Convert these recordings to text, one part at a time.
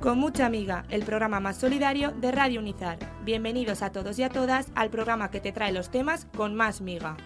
Con mucha amiga, el programa más solidario de Radio Unizar. Bienvenidos a todos y a todas al programa que te trae los temas con más miga.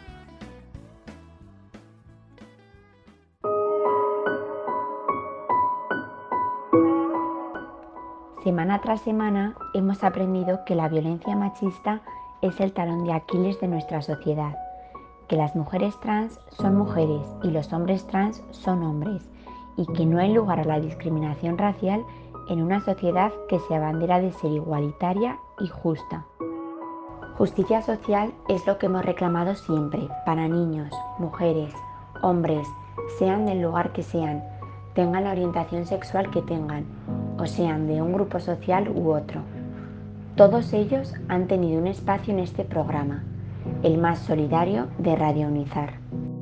Semana tras semana hemos aprendido que la violencia machista es el talón de Aquiles de nuestra sociedad, que las mujeres trans son mujeres y los hombres trans son hombres, y que no hay lugar a la discriminación racial en una sociedad que se abandera de ser igualitaria y justa. Justicia social es lo que hemos reclamado siempre, para niños, mujeres, hombres, sean del lugar que sean, tengan la orientación sexual que tengan, o sean de un grupo social u otro. Todos ellos han tenido un espacio en este programa, el más solidario de Radio Unizar.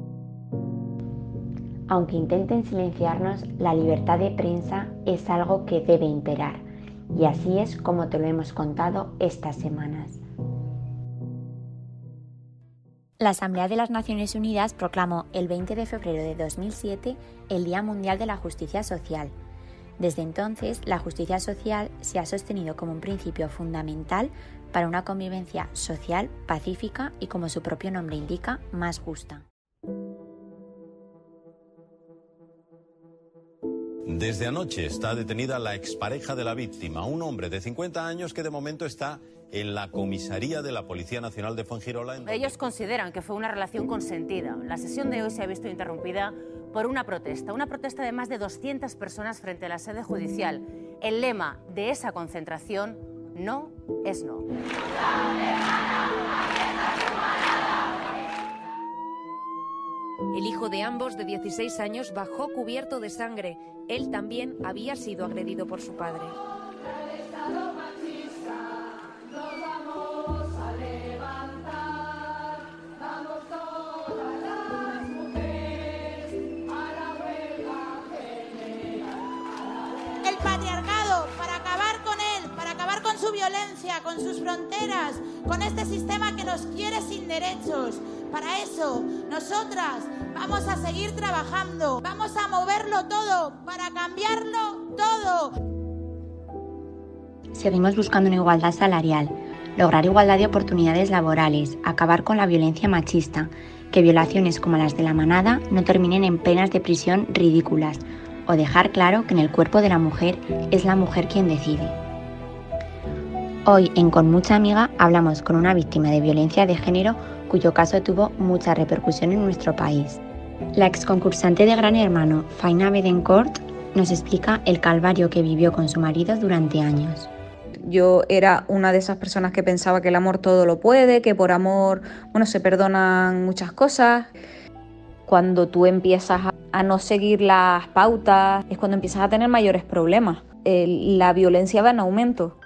Aunque intenten silenciarnos, la libertad de prensa es algo que debe imperar, y así es como te lo hemos contado estas semanas. La Asamblea de las Naciones Unidas proclamó el 20 de febrero de 2007 el Día Mundial de la Justicia Social. Desde entonces, la justicia social se ha sostenido como un principio fundamental para una convivencia social, pacífica y, como su propio nombre indica, más justa. Desde anoche está detenida la expareja de la víctima, un hombre de 50 años que de momento está en la comisaría de la Policía Nacional de Fuengirola. Ellos consideran que fue una relación consentida. La sesión de hoy se ha visto interrumpida por una protesta de más de 200 personas frente a la sede judicial. El lema de esa concentración, no es no. El hijo de ambos, de 16 años, bajó cubierto de sangre. Él también había sido agredido por su padre. El patriarcado, para acabar con él, para acabar con su violencia, con sus fronteras, con este sistema que nos quiere sin derechos. Para eso, nosotras vamos a seguir trabajando, vamos a moverlo todo, para cambiarlo todo. Seguimos buscando una igualdad salarial, lograr igualdad de oportunidades laborales, acabar con la violencia machista, que violaciones como las de la manada no terminen en penas de prisión ridículas, o dejar claro que en el cuerpo de la mujer es la mujer quien decide. Hoy en Con Mucha Amiga hablamos con una víctima de violencia de género cuyo caso tuvo mucha repercusión en nuestro país. La exconcursante de Gran Hermano, Faina Bedencourt, nos explica el calvario que vivió con su marido durante años. Yo era una de esas personas que pensaba que el amor todo lo puede, que por amor, se perdonan muchas cosas. Cuando tú empiezas a no seguir las pautas, es cuando empiezas a tener mayores problemas. La violencia va en aumento.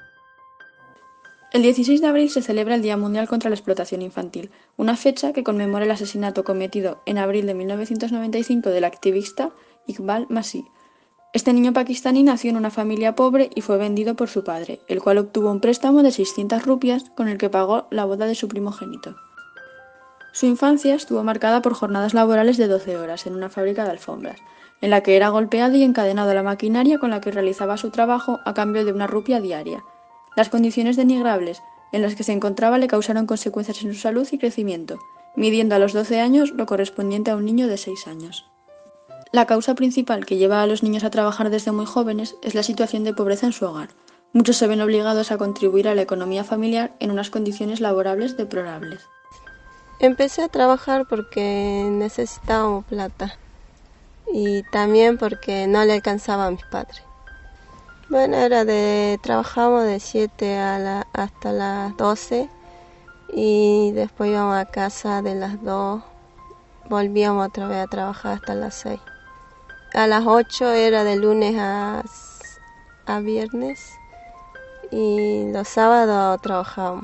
El 16 de abril se celebra el Día Mundial contra la Explotación Infantil, una fecha que conmemora el asesinato cometido en abril de 1995 del activista Iqbal Masih. Este niño pakistaní nació en una familia pobre y fue vendido por su padre, el cual obtuvo un préstamo de 600 rupias con el que pagó la boda de su primogénito. Su infancia estuvo marcada por jornadas laborales de 12 horas en una fábrica de alfombras, en la que era golpeado y encadenado a la maquinaria con la que realizaba su trabajo a cambio de 1 rupia diaria. Las condiciones denigrables en las que se encontraba le causaron consecuencias en su salud y crecimiento, midiendo a los 12 años lo correspondiente a un niño de 6 años. La causa principal que lleva a los niños a trabajar desde muy jóvenes es la situación de pobreza en su hogar. Muchos se ven obligados a contribuir a la economía familiar en unas condiciones laborables deplorables. Empecé a trabajar porque necesitábamos plata y también porque no le alcanzaba a mis padres. Bueno, trabajábamos de 7 hasta las 12 y después íbamos a casa de las 2, volvíamos otra vez a trabajar hasta las 6. A las 8 era de lunes a viernes y los sábados trabajábamos.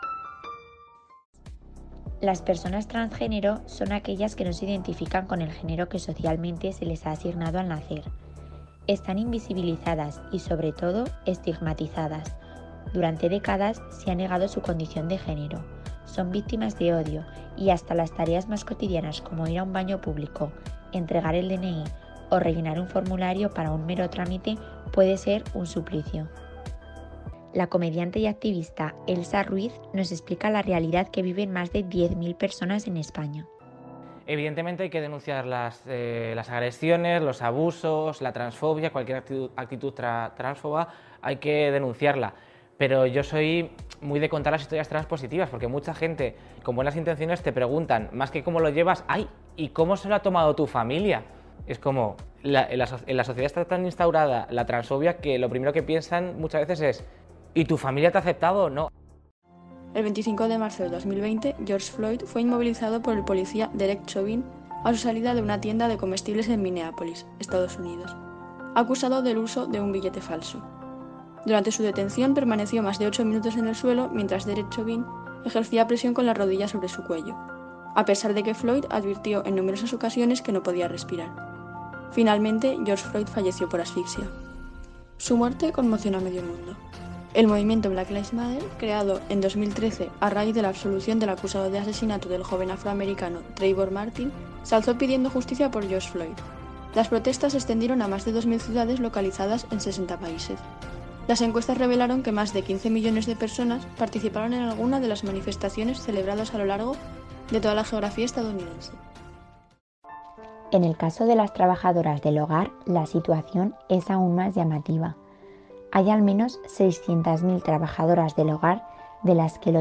Las personas transgénero son aquellas que no se identifican con el género que socialmente se les ha asignado al nacer. Están invisibilizadas y, sobre todo, estigmatizadas. Durante décadas se ha negado su condición de género. Son víctimas de odio y hasta las tareas más cotidianas como ir a un baño público, entregar el DNI o rellenar un formulario para un mero trámite puede ser un suplicio. La comediante y activista Elsa Ruiz nos explica la realidad que viven más de 10.000 personas en España. Evidentemente hay que denunciar las agresiones, los abusos, la transfobia, cualquier actitud transfoba, hay que denunciarla. Pero yo soy muy de contar las historias transpositivas, porque mucha gente con buenas intenciones te preguntan, más que cómo lo llevas, ¡ay! ¿Y cómo se lo ha tomado tu familia? Es como, en la sociedad está tan instaurada la transfobia que lo primero que piensan muchas veces es ¿y tu familia te ha aceptado o no? El 25 de marzo de 2020, George Floyd fue inmovilizado por el policía Derek Chauvin a su salida de una tienda de comestibles en Minneapolis, Estados Unidos, acusado del uso de un billete falso. Durante su detención permaneció más de 8 minutos en el suelo mientras Derek Chauvin ejercía presión con la rodilla sobre su cuello, a pesar de que Floyd advirtió en numerosas ocasiones que no podía respirar. Finalmente, George Floyd falleció por asfixia. Su muerte conmocionó a medio mundo. El movimiento Black Lives Matter, creado en 2013 a raíz de la absolución del acusado de asesinato del joven afroamericano Trayvon Martin, se alzó pidiendo justicia por George Floyd. Las protestas se extendieron a más de 2.000 ciudades localizadas en 60 países. Las encuestas revelaron que más de 15 millones de personas participaron en alguna de las manifestaciones celebradas a lo largo de toda la geografía estadounidense. En el caso de las trabajadoras del hogar, la situación es aún más llamativa. Hay al menos 600.000 trabajadoras del hogar, de las que el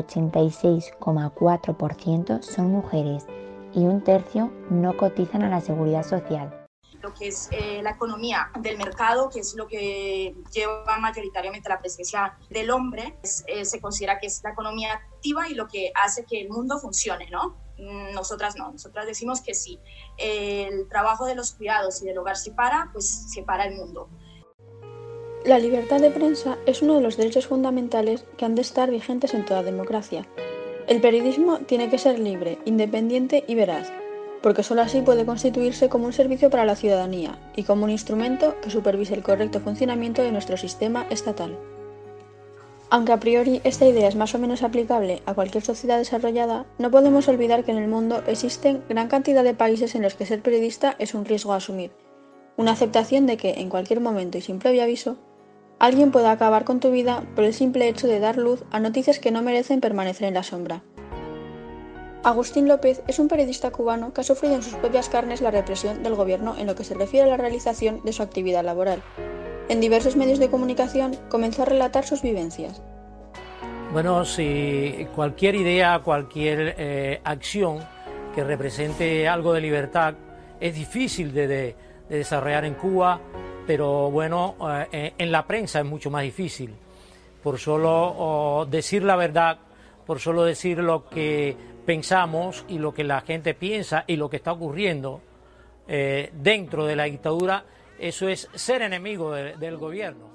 86,4% son mujeres y un tercio no cotizan a la seguridad social. Lo que es la economía del mercado, que es lo que lleva mayoritariamente la presencia del hombre, se considera que es la economía activa y lo que hace que el mundo funcione, ¿no? Nosotras no, nosotras decimos que si el trabajo de los cuidados y del hogar se para, pues se para el mundo. La libertad de prensa es uno de los derechos fundamentales que han de estar vigentes en toda democracia. El periodismo tiene que ser libre, independiente y veraz, porque solo así puede constituirse como un servicio para la ciudadanía y como un instrumento que supervise el correcto funcionamiento de nuestro sistema estatal. Aunque a priori esta idea es más o menos aplicable a cualquier sociedad desarrollada, no podemos olvidar que en el mundo existen gran cantidad de países en los que ser periodista es un riesgo a asumir, una aceptación de que, en cualquier momento y sin previo aviso, alguien pueda acabar con tu vida por el simple hecho de dar luz a noticias que no merecen permanecer en la sombra. Agustín López es un periodista cubano que ha sufrido en sus propias carnes la represión del gobierno en lo que se refiere a la realización de su actividad laboral. En diversos medios de comunicación comenzó a relatar sus vivencias. Bueno, si cualquier idea, cualquier acción que represente algo de libertad es difícil de desarrollar en Cuba, pero bueno, en la prensa es mucho más difícil. Por solo decir la verdad, por solo decir lo que pensamos y lo que la gente piensa y lo que está ocurriendo dentro de la dictadura, eso es ser enemigo del gobierno.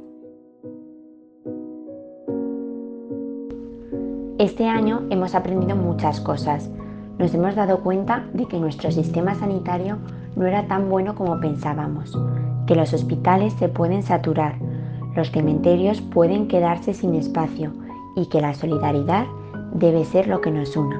Este año hemos aprendido muchas cosas. Nos hemos dado cuenta de que nuestro sistema sanitario no era tan bueno como pensábamos, que los hospitales se pueden saturar, los cementerios pueden quedarse sin espacio y que la solidaridad debe ser lo que nos una.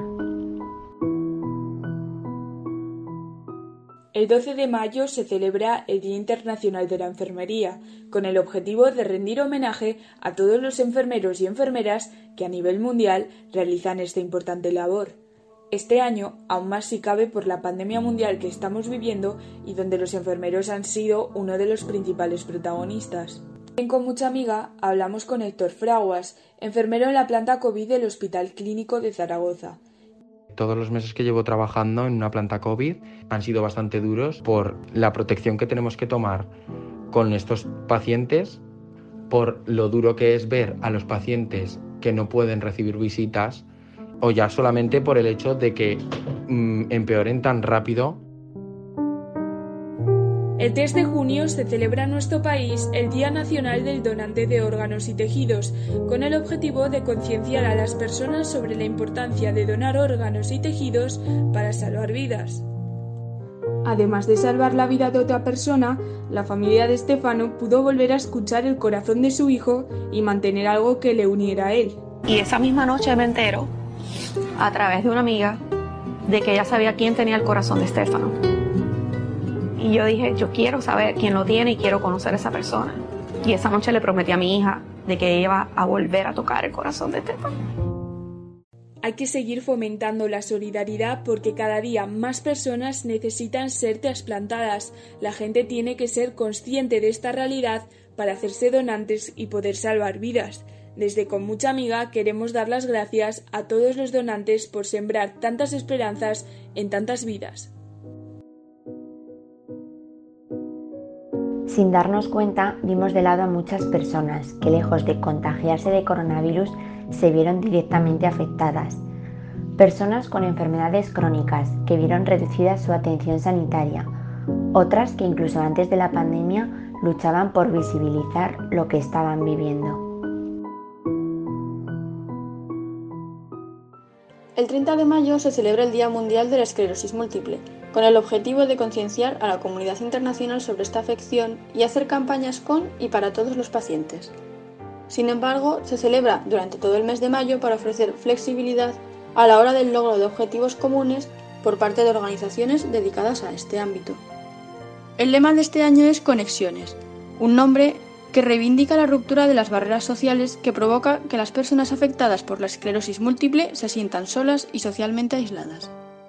El 12 de mayo se celebra el Día Internacional de la Enfermería, con el objetivo de rendir homenaje a todos los enfermeros y enfermeras que a nivel mundial realizan esta importante labor. Este año, aún más si cabe por la pandemia mundial que estamos viviendo y donde los enfermeros han sido uno de los principales protagonistas. Con Mucha Amiga hablamos con Héctor Fraguas, enfermero en la planta COVID del Hospital Clínico de Zaragoza. Todos los meses que llevo trabajando en una planta COVID han sido bastante duros por la protección que tenemos que tomar con estos pacientes, por lo duro que es ver a los pacientes que no pueden recibir visitas, o ya solamente por el hecho de que empeoren tan rápido. El 3 de junio se celebra en nuestro país el Día Nacional del Donante de Órganos y Tejidos, con el objetivo de concienciar a las personas sobre la importancia de donar órganos y tejidos para salvar vidas. Además de salvar la vida de otra persona, la familia de Stefano pudo volver a escuchar el corazón de su hijo y mantener algo que le uniera a él. Y esa misma noche me entero, a través de una amiga, de que ella sabía quién tenía el corazón de Stefano. Y yo dije, yo quiero saber quién lo tiene y quiero conocer a esa persona. Y esa noche le prometí a mi hija de que ella iba a volver a tocar el corazón de Estefan. Hay que seguir fomentando la solidaridad porque cada día más personas necesitan ser trasplantadas. La gente tiene que ser consciente de esta realidad para hacerse donantes y poder salvar vidas. Desde Con Mucha Amiga queremos dar las gracias a todos los donantes por sembrar tantas esperanzas en tantas vidas. Sin darnos cuenta, dimos de lado a muchas personas que, lejos de contagiarse de coronavirus, se vieron directamente afectadas. Personas con enfermedades crónicas que vieron reducida su atención sanitaria. Otras que incluso antes de la pandemia luchaban por visibilizar lo que estaban viviendo. El 30 de mayo se celebra el Día Mundial de la Esclerosis Múltiple, con el objetivo de concienciar a la comunidad internacional sobre esta afección y hacer campañas con y para todos los pacientes. Sin embargo, se celebra durante todo el mes de mayo para ofrecer flexibilidad a la hora del logro de objetivos comunes por parte de organizaciones dedicadas a este ámbito. El lema de este año es Conexiones, un nombre que reivindica la ruptura de las barreras sociales que provoca que las personas afectadas por la esclerosis múltiple se sientan solas y socialmente aisladas.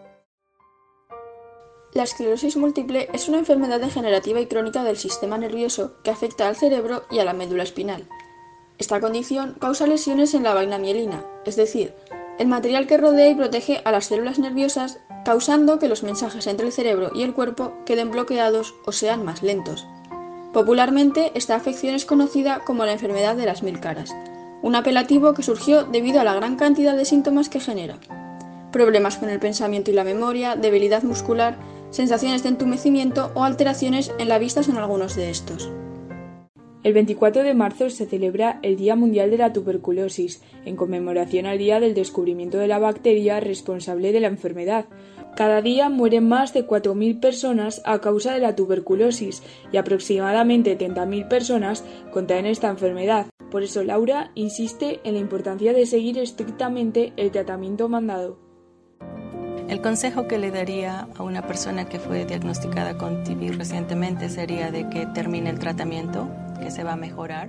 La esclerosis múltiple es una enfermedad degenerativa y crónica del sistema nervioso que afecta al cerebro y a la médula espinal. Esta condición causa lesiones en la vaina mielina, es decir, el material que rodea y protege a las células nerviosas, causando que los mensajes entre el cerebro y el cuerpo queden bloqueados o sean más lentos. Popularmente, esta afección es conocida como la enfermedad de las 1000 caras, un apelativo que surgió debido a la gran cantidad de síntomas que genera. Problemas con el pensamiento y la memoria, debilidad muscular, sensaciones de entumecimiento o alteraciones en la vista son algunos de estos. El 24 de marzo se celebra el Día Mundial de la Tuberculosis, en conmemoración al día del descubrimiento de la bacteria responsable de la enfermedad. Cada día mueren más de 4.000 personas a causa de la tuberculosis y aproximadamente 30.000 personas contraen esta enfermedad. Por eso Laura insiste en la importancia de seguir estrictamente el tratamiento mandado. El consejo que le daría a una persona que fue diagnosticada con TB recientemente sería de que termine el tratamiento, que se va a mejorar.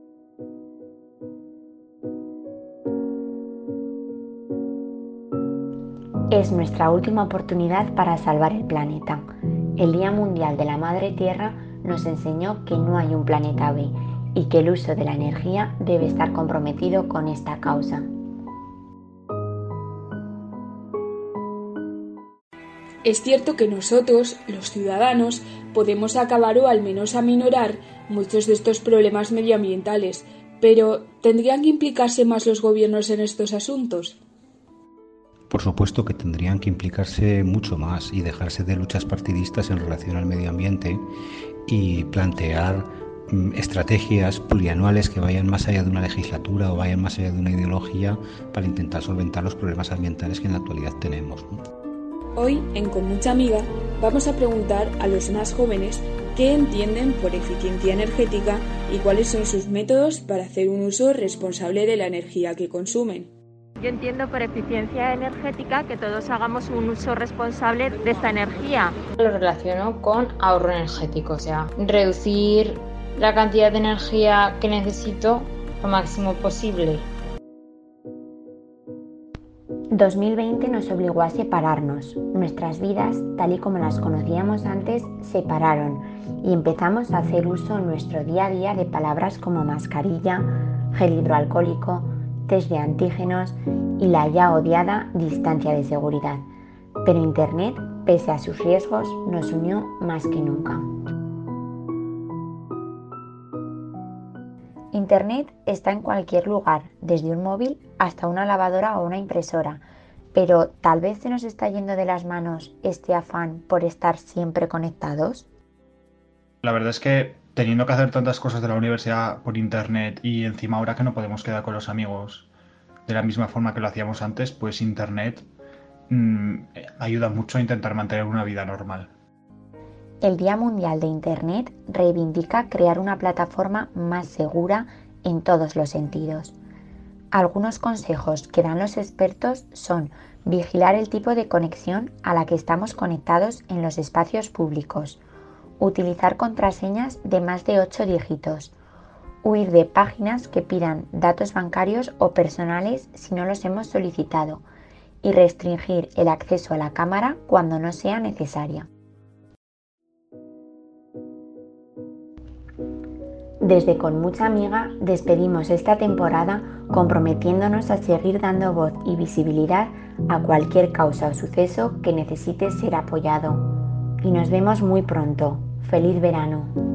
Es nuestra última oportunidad para salvar el planeta. El Día Mundial de la Madre Tierra nos enseñó que no hay un planeta B y que el uso de la energía debe estar comprometido con esta causa. Es cierto que nosotros, los ciudadanos, podemos acabar o al menos aminorar muchos de estos problemas medioambientales, pero ¿tendrían que implicarse más los gobiernos en estos asuntos? Por supuesto que tendrían que implicarse mucho más y dejarse de luchas partidistas en relación al medio ambiente y plantear estrategias plurianuales que vayan más allá de una legislatura o vayan más allá de una ideología para intentar solventar los problemas ambientales que en la actualidad tenemos, ¿no? Hoy, en Con Mucha Amiga, vamos a preguntar a los más jóvenes qué entienden por eficiencia energética y cuáles son sus métodos para hacer un uso responsable de la energía que consumen. Yo entiendo por eficiencia energética que todos hagamos un uso responsable de esta energía. Lo relaciono con ahorro energético, o sea, reducir la cantidad de energía que necesito lo máximo posible. 2020 nos obligó a separarnos. Nuestras vidas, tal y como las conocíamos antes, se pararon y empezamos a hacer uso en nuestro día a día de palabras como mascarilla, gel hidroalcohólico, test de antígenos y la ya odiada distancia de seguridad. Pero Internet, pese a sus riesgos, nos unió más que nunca. Internet está en cualquier lugar, desde un móvil hasta una lavadora o una impresora, pero ¿tal vez se nos está yendo de las manos este afán por estar siempre conectados? La verdad es que teniendo que hacer tantas cosas de la universidad por Internet y encima ahora que no podemos quedar con los amigos de la misma forma que lo hacíamos antes, pues Internet ayuda mucho a intentar mantener una vida normal. El Día Mundial de Internet reivindica crear una plataforma más segura en todos los sentidos. Algunos consejos que dan los expertos son vigilar el tipo de conexión a la que estamos conectados en los espacios públicos, Utilizar contraseñas de más de 8 dígitos. Huir de páginas que pidan datos bancarios o personales si no los hemos solicitado. Y restringir el acceso a la cámara cuando no sea necesaria. Desde Con Mucha Amiga despedimos esta temporada comprometiéndonos a seguir dando voz y visibilidad a cualquier causa o suceso que necesite ser apoyado. Y nos vemos muy pronto. ¡Feliz verano!